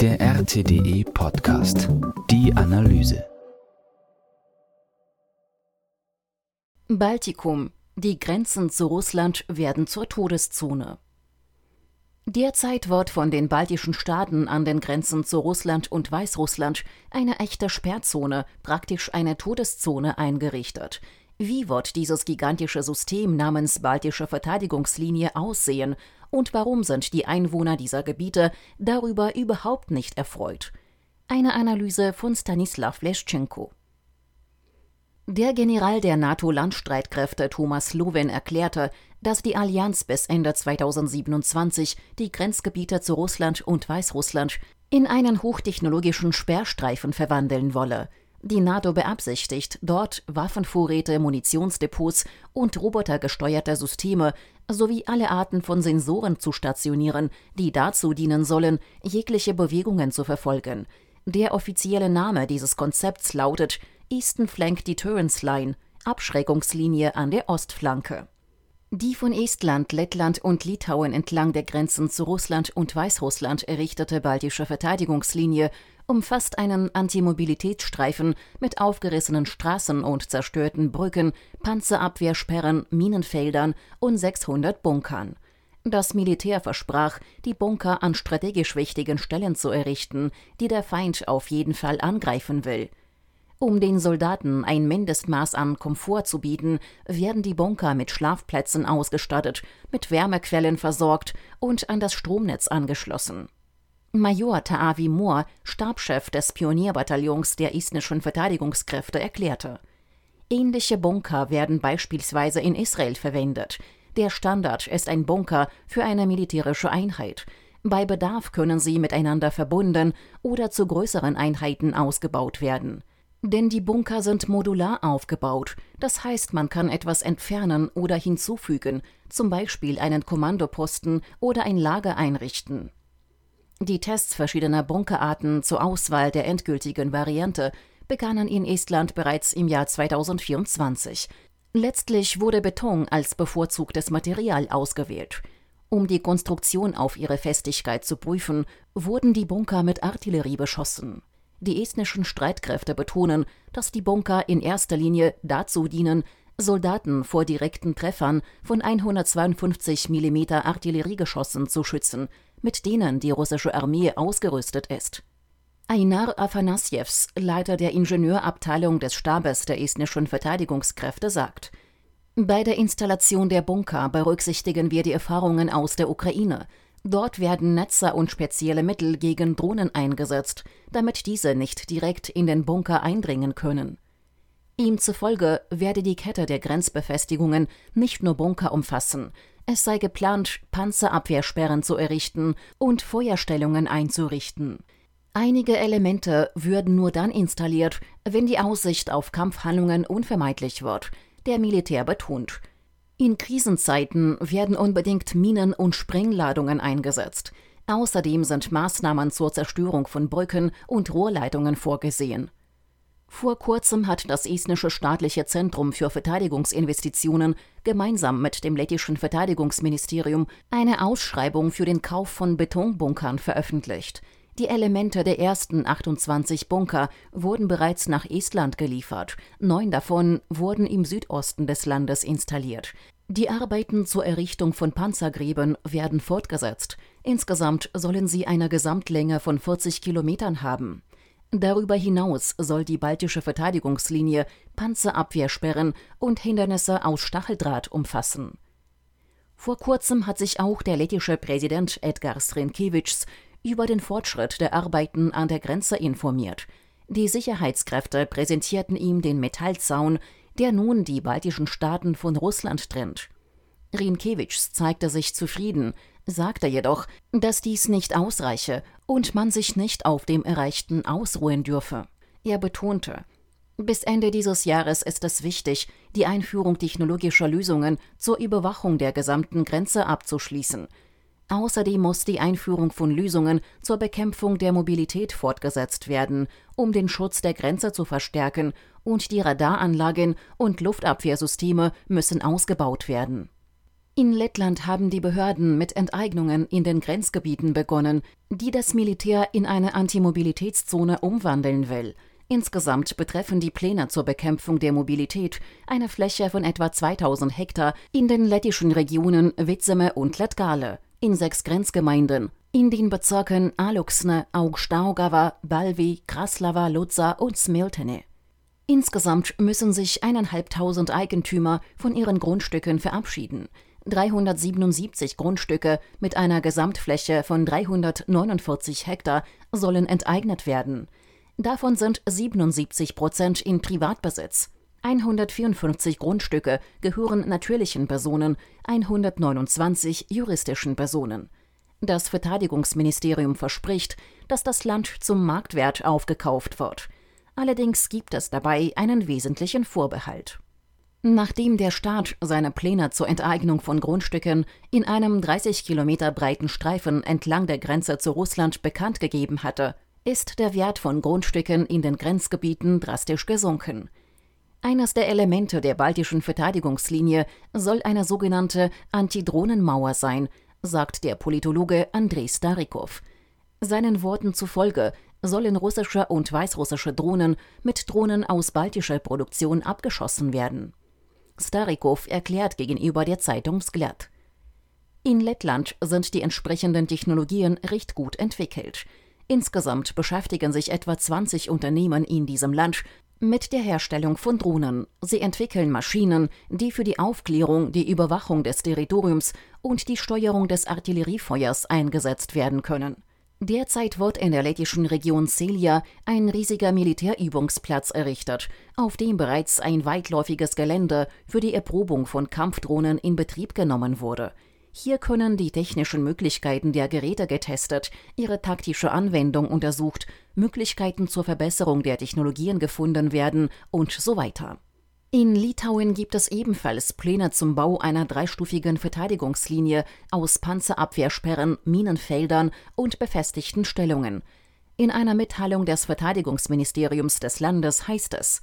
Der RTDE Podcast. Die Analyse. Baltikum. Die Grenzen zu Russland werden zur Todeszone. Derzeit wird von den baltischen Staaten an den Grenzen zu Russland und Weißrussland eine echte Sperrzone, praktisch eine Todeszone, eingerichtet. Wie wird dieses gigantische System namens Baltische Verteidigungslinie aussehen und warum sind die Einwohner dieser Gebiete darüber überhaupt nicht erfreut? Eine Analyse von Stanislav Leschenko. Der General der NATO-Landstreitkräfte Thomas Loven erklärte, dass die Allianz bis Ende 2027 die Grenzgebiete zu Russland und Weißrussland in einen hochtechnologischen Sperrstreifen verwandeln wolle. Die NATO beabsichtigt, dort Waffenvorräte, Munitionsdepots und robotergesteuerte Systeme sowie alle Arten von Sensoren zu stationieren, die dazu dienen sollen, jegliche Bewegungen zu verfolgen. Der offizielle Name dieses Konzepts lautet Eastern Flank Deterrence Line, Abschreckungslinie an der Ostflanke. Die von Estland, Lettland und Litauen entlang der Grenzen zu Russland und Weißrussland errichtete Baltische Verteidigungslinie umfasst einen Antimobilitätsstreifen mit aufgerissenen Straßen und zerstörten Brücken, Panzerabwehrsperren, Minenfeldern und 600 Bunkern. Das Militär versprach, die Bunker an strategisch wichtigen Stellen zu errichten, die der Feind auf jeden Fall angreifen will. Um den Soldaten ein Mindestmaß an Komfort zu bieten, werden die Bunker mit Schlafplätzen ausgestattet, mit Wärmequellen versorgt und an das Stromnetz angeschlossen. Major Taavi Moore, Stabschef des Pionierbataillons der estnischen Verteidigungskräfte, erklärte: Ähnliche Bunker werden beispielsweise in Israel verwendet. Der Standard ist ein Bunker für eine militärische Einheit. Bei Bedarf können sie miteinander verbunden oder zu größeren Einheiten ausgebaut werden. Denn die Bunker sind modular aufgebaut, das heißt, man kann etwas entfernen oder hinzufügen, zum Beispiel einen Kommandoposten oder ein Lager einrichten. Die Tests verschiedener Bunkerarten zur Auswahl der endgültigen Variante begannen in Estland bereits im Jahr 2024. Letztlich wurde Beton als bevorzugtes Material ausgewählt. Um die Konstruktion auf ihre Festigkeit zu prüfen, wurden die Bunker mit Artillerie beschossen. Die estnischen Streitkräfte betonen, dass die Bunker in erster Linie dazu dienen, Soldaten vor direkten Treffern von 152 mm Artilleriegeschossen zu schützen, mit denen die russische Armee ausgerüstet ist. Einar Afanassjevs, Leiter der Ingenieurabteilung des Stabes der estnischen Verteidigungskräfte, sagt: Bei der Installation der Bunker berücksichtigen wir die Erfahrungen aus der Ukraine. Dort werden Netze und spezielle Mittel gegen Drohnen eingesetzt, damit diese nicht direkt in den Bunker eindringen können. Ihm zufolge werde die Kette der Grenzbefestigungen nicht nur Bunker umfassen. Es sei geplant, Panzerabwehrsperren zu errichten und Feuerstellungen einzurichten. Einige Elemente würden nur dann installiert, wenn die Aussicht auf Kampfhandlungen unvermeidlich wird, der Militär betont. In Krisenzeiten werden unbedingt Minen und Sprengladungen eingesetzt. Außerdem sind Maßnahmen zur Zerstörung von Brücken und Rohrleitungen vorgesehen. Vor kurzem hat das estnische staatliche Zentrum für Verteidigungsinvestitionen gemeinsam mit dem lettischen Verteidigungsministerium eine Ausschreibung für den Kauf von Betonbunkern veröffentlicht. Die Elemente der ersten 28 Bunker wurden bereits nach Estland geliefert. 9 davon wurden im Südosten des Landes installiert. Die Arbeiten zur Errichtung von Panzergräben werden fortgesetzt. Insgesamt sollen sie eine Gesamtlänge von 40 Kilometern haben. Darüber hinaus soll die Baltische Verteidigungslinie Panzerabwehrsperren und Hindernisse aus Stacheldraht umfassen. Vor kurzem hat sich auch der lettische Präsident Edgars Rinkēvičs über den Fortschritt der Arbeiten an der Grenze informiert. Die Sicherheitskräfte präsentierten ihm den Metallzaun, der nun die baltischen Staaten von Russland trennt. Rinkēvičs zeigte sich zufrieden, sagte jedoch, dass dies nicht ausreiche und man sich nicht auf dem Erreichten ausruhen dürfe. Er betonte: Bis Ende dieses Jahres ist es wichtig, die Einführung technologischer Lösungen zur Überwachung der gesamten Grenze abzuschließen. Außerdem muss die Einführung von Lösungen zur Bekämpfung der Mobilität fortgesetzt werden, um den Schutz der Grenze zu verstärken, und die Radaranlagen und Luftabwehrsysteme müssen ausgebaut werden. In Lettland haben die Behörden mit Enteignungen in den Grenzgebieten begonnen, die das Militär in eine Antimobilitätszone umwandeln will. Insgesamt betreffen die Pläne zur Bekämpfung der Mobilität eine Fläche von etwa 2000 Hektar in den lettischen Regionen Vitseme und Latgale, in 6 Grenzgemeinden, in den Bezirken Aluksne, Augstaugava, Balvi, Kraslava, Ludza und Smiltene. Insgesamt müssen sich 1500 Eigentümer von ihren Grundstücken verabschieden. 377 Grundstücke mit einer Gesamtfläche von 349 Hektar sollen enteignet werden. Davon sind 77% in Privatbesitz. 154 Grundstücke gehören natürlichen Personen, 129 juristischen Personen. Das Verteidigungsministerium verspricht, dass das Land zum Marktwert aufgekauft wird. Allerdings gibt es dabei einen wesentlichen Vorbehalt. Nachdem der Staat seine Pläne zur Enteignung von Grundstücken in einem 30 Kilometer breiten Streifen entlang der Grenze zu Russland bekannt gegeben hatte, ist der Wert von Grundstücken in den Grenzgebieten drastisch gesunken. Eines der Elemente der baltischen Verteidigungslinie soll eine sogenannte Antidrohnenmauer sein, sagt der Politologe Andrei Starikov. Seinen Worten zufolge sollen russische und weißrussische Drohnen mit Drohnen aus baltischer Produktion abgeschossen werden. Starikov erklärt gegenüber der Zeitung Vzhlyad: In Lettland sind die entsprechenden Technologien recht gut entwickelt. Insgesamt beschäftigen sich etwa 20 Unternehmen in diesem Land mit der Herstellung von Drohnen. Sie entwickeln Maschinen, die für die Aufklärung, die Überwachung des Territoriums und die Steuerung des Artilleriefeuers eingesetzt werden können. Derzeit wird in der lettischen Region Celia ein riesiger Militärübungsplatz errichtet, auf dem bereits ein weitläufiges Gelände für die Erprobung von Kampfdrohnen in Betrieb genommen wurde. Hier können die technischen Möglichkeiten der Geräte getestet, ihre taktische Anwendung untersucht, Möglichkeiten zur Verbesserung der Technologien gefunden werden und so weiter. In Litauen gibt es ebenfalls Pläne zum Bau einer 3-stufigen Verteidigungslinie aus Panzerabwehrsperren, Minenfeldern und befestigten Stellungen. In einer Mitteilung des Verteidigungsministeriums des Landes heißt es: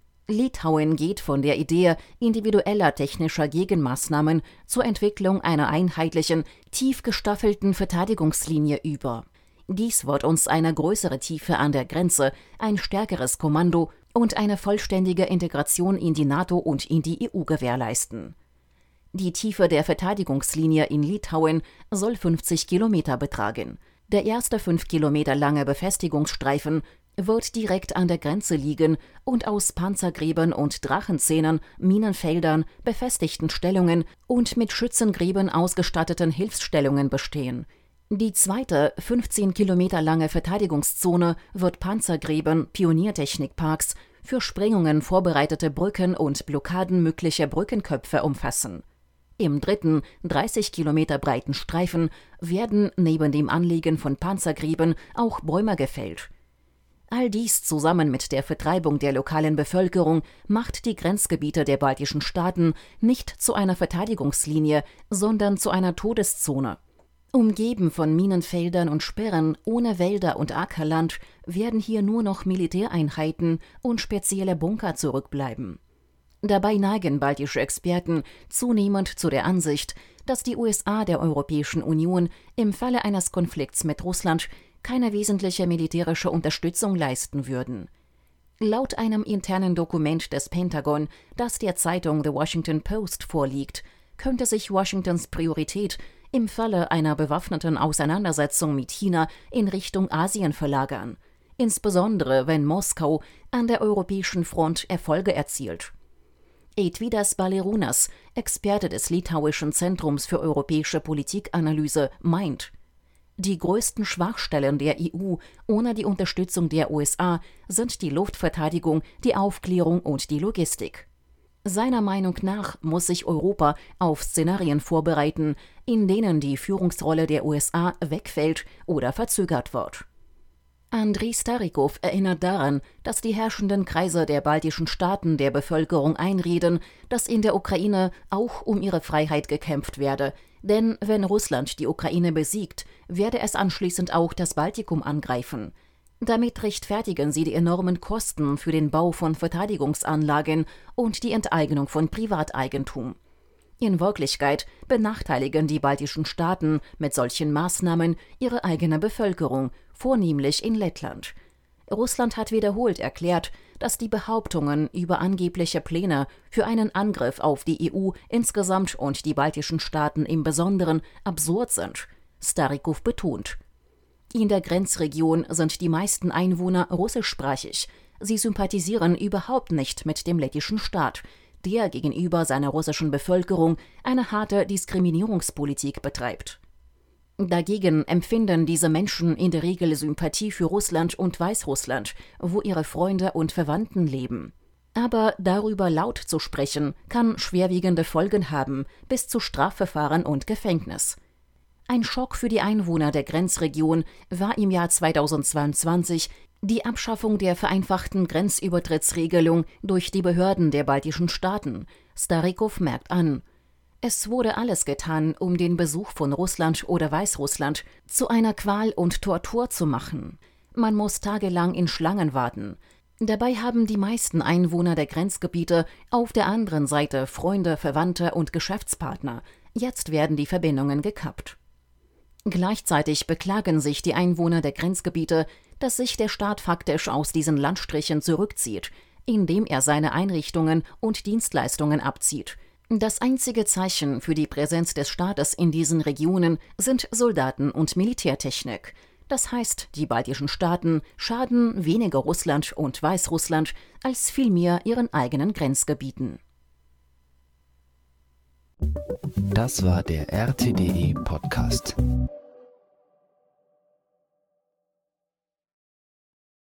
Litauen geht von der Idee individueller technischer Gegenmaßnahmen zur Entwicklung einer einheitlichen, tief gestaffelten Verteidigungslinie über. Dies wird uns eine größere Tiefe an der Grenze, ein stärkeres Kommando und eine vollständige Integration in die NATO und in die EU gewährleisten. Die Tiefe der Verteidigungslinie in Litauen soll 50 Kilometer betragen. Der erste 5 Kilometer lange Befestigungsstreifen wird direkt an der Grenze liegen und aus Panzergräben und Drachenzähnen, Minenfeldern, befestigten Stellungen und mit Schützengräben ausgestatteten Hilfsstellungen bestehen. Die zweite, 15 Kilometer lange Verteidigungszone wird Panzergräben, Pioniertechnikparks, für Sprengungen vorbereitete Brücken und Blockaden möglicher Brückenköpfe umfassen. Im dritten, 30 Kilometer breiten Streifen werden neben dem Anlegen von Panzergräben auch Bäume gefällt. All dies zusammen mit der Vertreibung der lokalen Bevölkerung macht die Grenzgebiete der baltischen Staaten nicht zu einer Verteidigungslinie, sondern zu einer Todeszone. Umgeben von Minenfeldern und Sperren, ohne Wälder und Ackerland, werden hier nur noch Militäreinheiten und spezielle Bunker zurückbleiben. Dabei neigen baltische Experten zunehmend zu der Ansicht, dass die USA der Europäischen Union im Falle eines Konflikts mit Russland keine wesentliche militärische Unterstützung leisten würden. Laut einem internen Dokument des Pentagon, das der Zeitung The Washington Post vorliegt, könnte sich Washingtons Priorität im Falle einer bewaffneten Auseinandersetzung mit China in Richtung Asien verlagern, insbesondere wenn Moskau an der europäischen Front Erfolge erzielt. Eitvydas Balerūnas, Experte des Litauischen Zentrums für europäische Politikanalyse, meint: Die größten Schwachstellen der EU ohne die Unterstützung der USA sind die Luftverteidigung, die Aufklärung und die Logistik. Seiner Meinung nach muss sich Europa auf Szenarien vorbereiten, in denen die Führungsrolle der USA wegfällt oder verzögert wird. Andrei Starikov erinnert daran, dass die herrschenden Kreise der baltischen Staaten der Bevölkerung einreden, dass in der Ukraine auch um ihre Freiheit gekämpft werde, denn wenn Russland die Ukraine besiegt, werde es anschließend auch das Baltikum angreifen. Damit rechtfertigen sie die enormen Kosten für den Bau von Verteidigungsanlagen und die Enteignung von Privateigentum. In Wirklichkeit benachteiligen die baltischen Staaten mit solchen Maßnahmen ihre eigene Bevölkerung, vornehmlich in Lettland. Russland hat wiederholt erklärt, dass die Behauptungen über angebliche Pläne für einen Angriff auf die EU insgesamt und die baltischen Staaten im Besonderen absurd sind. Starykov betont. In der Grenzregion sind die meisten Einwohner russischsprachig. Sie sympathisieren überhaupt nicht mit dem lettischen Staat, der gegenüber seiner russischen Bevölkerung eine harte Diskriminierungspolitik betreibt. Dagegen empfinden diese Menschen in der Regel Sympathie für Russland und Weißrussland, wo ihre Freunde und Verwandten leben. Aber darüber laut zu sprechen, kann schwerwiegende Folgen haben, bis zu Strafverfahren und Gefängnis. Ein Schock für die Einwohner der Grenzregion war im Jahr 2022 die Abschaffung der vereinfachten Grenzübertrittsregelung durch die Behörden der baltischen Staaten. Starykov merkt an. Es wurde alles getan, um den Besuch von Russland oder Weißrussland zu einer Qual und Tortur zu machen. Man muss tagelang in Schlangen warten. Dabei haben die meisten Einwohner der Grenzgebiete auf der anderen Seite Freunde, Verwandte und Geschäftspartner. Jetzt werden die Verbindungen gekappt. Gleichzeitig beklagen sich die Einwohner der Grenzgebiete, dass sich der Staat faktisch aus diesen Landstrichen zurückzieht, indem er seine Einrichtungen und Dienstleistungen abzieht. Das einzige Zeichen für die Präsenz des Staates in diesen Regionen sind Soldaten und Militärtechnik. Das heißt, die baltischen Staaten schaden weniger Russland und Weißrussland als vielmehr ihren eigenen Grenzgebieten. Das war der RTDE Podcast.